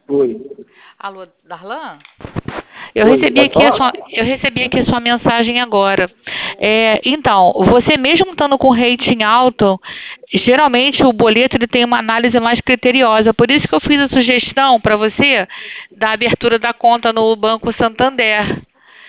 Oi. Alô, Darlan? Eu Oi, recebi pode aqui falar? eu recebi aqui a sua mensagem agora. Então, você mesmo estando com rating alto, geralmente o boleto ele tem uma análise mais criteriosa. Por isso que eu fiz a sugestão para você da abertura da conta no Banco Santander.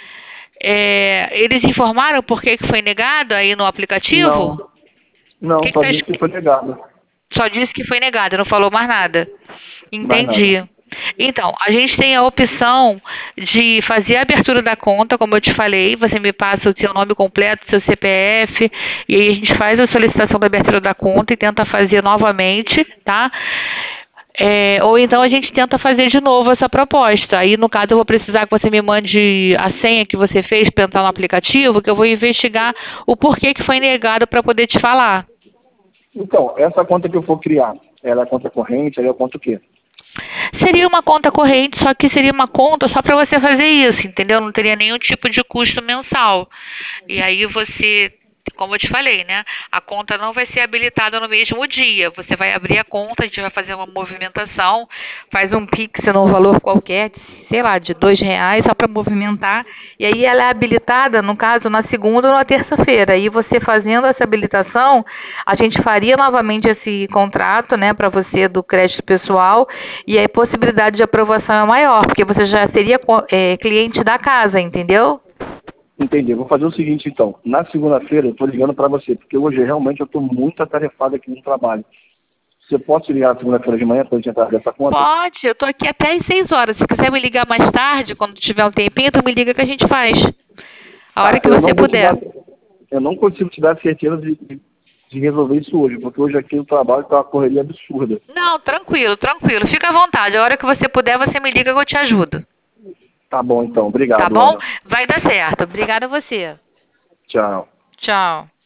Eles informaram por que que foi negado aí no aplicativo? Não, O não, que que só tá disse que foi negado. Só disse que foi negado, não falou mais nada. Mais nada. Entendi. Então, a gente tem a opção de fazer a abertura da conta, como eu te falei. Você me passa o seu nome completo, seu CPF, e aí a gente faz a solicitação da abertura da conta e tenta fazer novamente, tá? Ou então a gente tenta fazer de novo essa proposta. Aí, no caso, eu vou precisar que você me mande a senha que você fez para entrar no aplicativo, que eu vou investigar o porquê que foi negado para poder te falar. Então, essa conta que eu for criar, ela é conta corrente, ela é conta o quê? Seria uma conta corrente, só que seria uma conta só para você fazer isso, entendeu? Não teria nenhum tipo de custo mensal. E aí você, como eu te falei, né? A conta não vai ser habilitada no mesmo dia. Você vai abrir a conta, a gente vai fazer uma movimentação, faz um Pix num valor qualquer, sei lá, de R$ 2 só para movimentar. E aí ela é habilitada, no caso, na segunda ou na terça-feira. E você fazendo essa habilitação, a gente faria novamente esse contrato, né, para você do crédito pessoal. E aí a possibilidade de aprovação é maior, porque você já seria cliente da casa, entendeu? Entendi. Vou fazer o seguinte, então. Na segunda-feira, eu estou ligando para você, porque hoje realmente eu estou muito atarefado aqui no trabalho. Você pode ligar na segunda-feira de manhã para a gente entrar nessa conta? Pode, eu tô aqui até às 6 horas. Se quiser me ligar mais tarde, quando tiver um tempinho, tu me liga que a gente faz. A hora Tá, que você puder. eu não consigo te dar certeza de resolver isso hoje, porque hoje aqui o trabalho está uma correria absurda. Não, tranquilo, tranquilo. Fica à vontade. A hora que você puder, você me liga que eu te ajudo. Tá bom, então. Tá Obrigado, bom? Ana. Vai dar certo. Obrigada a você. Tchau. Tchau.